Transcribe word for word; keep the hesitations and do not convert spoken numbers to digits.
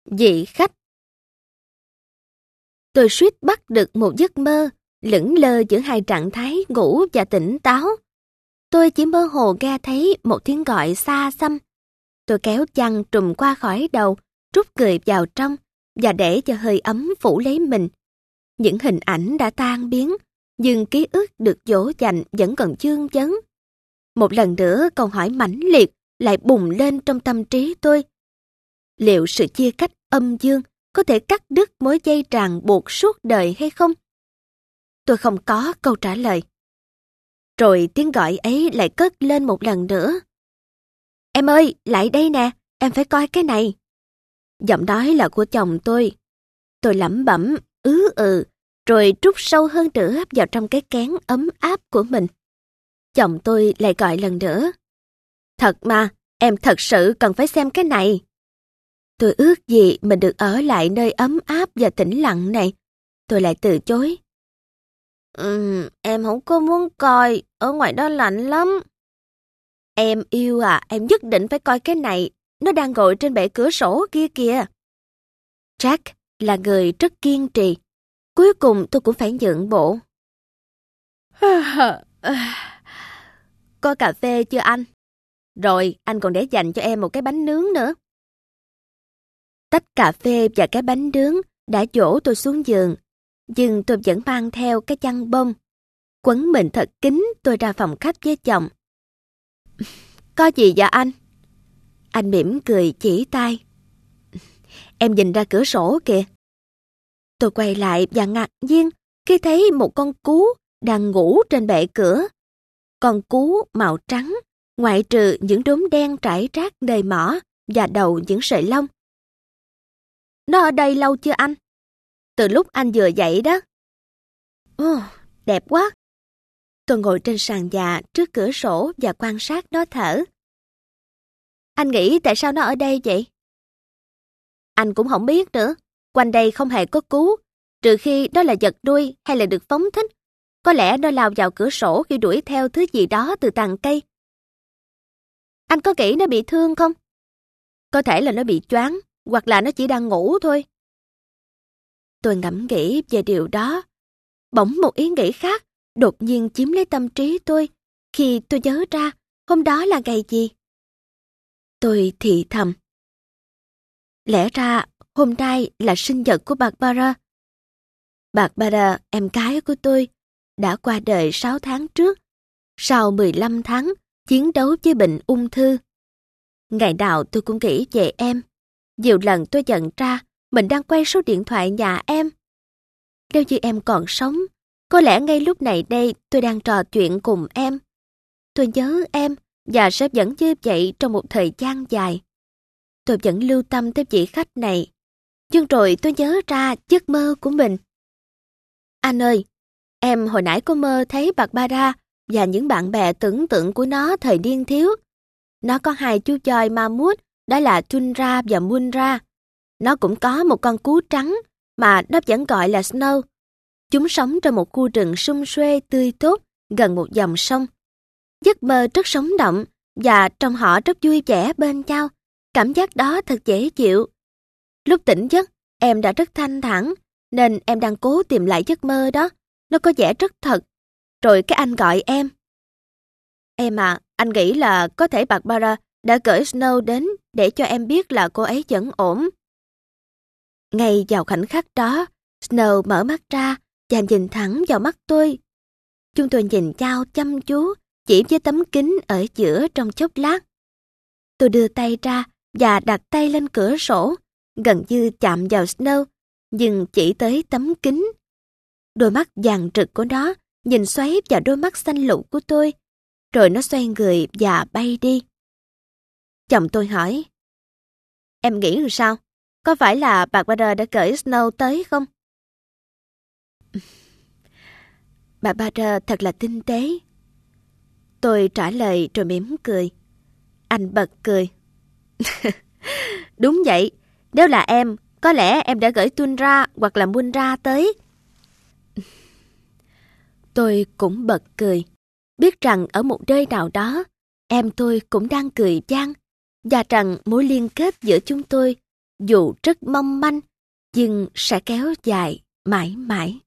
Vị khách. Tôi suýt bắt được một giấc mơ, lững lờ giữa hai trạng thái ngủ và tỉnh táo. Tôi chỉ mơ hồ nghe thấy một tiếng gọi xa xăm. Tôi kéo chăn trùm qua khỏi đầu, rút người vào trong và để cho hơi ấm phủ lấy mình. Những hình ảnh đã tan biến, nhưng ký ức được dỗ dành vẫn còn vương vấn. Một lần nữa câu hỏi mãnh liệt lại bùng lên trong tâm trí tôi. Liệu sự chia cách âm dương có thể cắt đứt mối dây ràng buộc suốt đời hay không? Tôi không có câu trả lời. Rồi tiếng gọi ấy lại cất lên một lần nữa. Em ơi, lại đây nè, em phải coi cái này. Giọng nói là của chồng tôi. Tôi lẩm bẩm, ứ ừ, rồi trút sâu hơn nữa vào trong cái kén ấm áp của mình. Chồng tôi lại gọi lần nữa. Thật mà, em thật sự cần phải xem cái này. Tôi ước gì mình được ở lại nơi ấm áp và tĩnh lặng này. Tôi lại từ chối. Ừm, em không có muốn coi, ở ngoài đó lạnh lắm. Em yêu à, em nhất định phải coi cái này, nó đang ngồi trên bệ cửa sổ kia kìa. Jack là người rất kiên trì. Cuối cùng tôi cũng phải nhượng bộ. Có cà phê chưa anh? Rồi, anh còn để dành cho em một cái bánh nướng nữa. Tách cà phê và cái bánh nướng đã dỗ tôi xuống giường, nhưng tôi vẫn mang theo cái chăn bông. Quấn mình thật kín, tôi ra phòng khách với chồng. Có gì vậy anh? Anh mỉm cười chỉ tay. Em nhìn ra cửa sổ kìa. Tôi quay lại và ngạc nhiên khi thấy một con cú đang ngủ trên bệ cửa. Con cú màu trắng, ngoại trừ những đốm đen trải rác đầy mỏ và đầu những sợi lông. Nó ở đây lâu chưa anh? Từ lúc anh vừa dậy đó. Ồ, đẹp quá. Tôi ngồi trên sàn nhà trước cửa sổ và quan sát nó thở. Anh nghĩ tại sao nó ở đây vậy? Anh cũng không biết nữa. Quanh đây không hề có cú, trừ khi đó là vật nuôi hay là được phóng thích. Có lẽ nó lao vào cửa sổ khi đuổi theo thứ gì đó từ tàn cây. Anh có nghĩ nó bị thương không? Có thể là nó bị choáng, hoặc là nó chỉ đang ngủ thôi. Tôi ngẫm nghĩ về điều đó. Bỗng một ý nghĩ khác đột nhiên chiếm lấy tâm trí tôi khi tôi nhớ ra hôm đó là ngày gì. Tôi thì thầm. Lẽ ra hôm nay là sinh nhật của Barbara. Barbara, em gái của tôi, đã qua đời sáu tháng trước, sau mười lăm tháng chiến đấu với bệnh ung thư. Ngày nào tôi cũng nghĩ về em. Nhiều lần tôi nhận ra mình đang quay số điện thoại nhà em. Nếu như em còn sống, có lẽ ngay lúc này đây tôi đang trò chuyện cùng em. Tôi nhớ em và sẽ vẫn như vậy trong một thời gian dài. Tôi vẫn lưu tâm tới vị khách này. Nhưng rồi tôi nhớ ra giấc mơ của mình. Anh ơi, em hồi nãy có mơ thấy Barbara và những bạn bè tưởng tượng của nó thời niên thiếu. Nó có hai chú choi ma mút, đó là Tundra và Munra. Nó cũng có một con cú trắng mà nó vẫn gọi là Snow. Chúng sống trong một khu rừng sum suê tươi tốt gần một dòng sông. Giấc mơ rất sống động và trong họ rất vui vẻ bên nhau. Cảm giác đó thật dễ chịu. Lúc tỉnh giấc, em đã rất thanh thản, nên em đang cố tìm lại giấc mơ đó. Nó có vẻ rất thật. Rồi cái anh gọi em. Em à, anh nghĩ là có thể Barbara đã gửi Snow đến để cho em biết là cô ấy vẫn ổn. Ngay vào khoảnh khắc đó, Snow mở mắt ra và nhìn thẳng vào mắt tôi. Chúng tôi nhìn nhau chăm chú, chỉ với tấm kính ở giữa trong chốc lát. Tôi đưa tay ra và đặt tay lên cửa sổ, gần như chạm vào Snow, nhưng chỉ tới tấm kính. Đôi mắt vàng rực của nó nhìn xoáy vào đôi mắt xanh lục của tôi, rồi nó xoay người và bay đi. Chồng tôi hỏi, em nghĩ làm sao? Có phải là Barbara đã gửi Snow tới không? Barbara thật là tinh tế. Tôi trả lời rồi mỉm cười. Anh bật cười. Đúng vậy, nếu là em, có lẽ em đã gửi Tundra hoặc là Munra tới. Tôi cũng bật cười, biết rằng ở một nơi nào đó, em tôi cũng đang cười vang, và rằng mối liên kết giữa chúng tôi dù rất mong manh, nhưng sẽ kéo dài mãi mãi.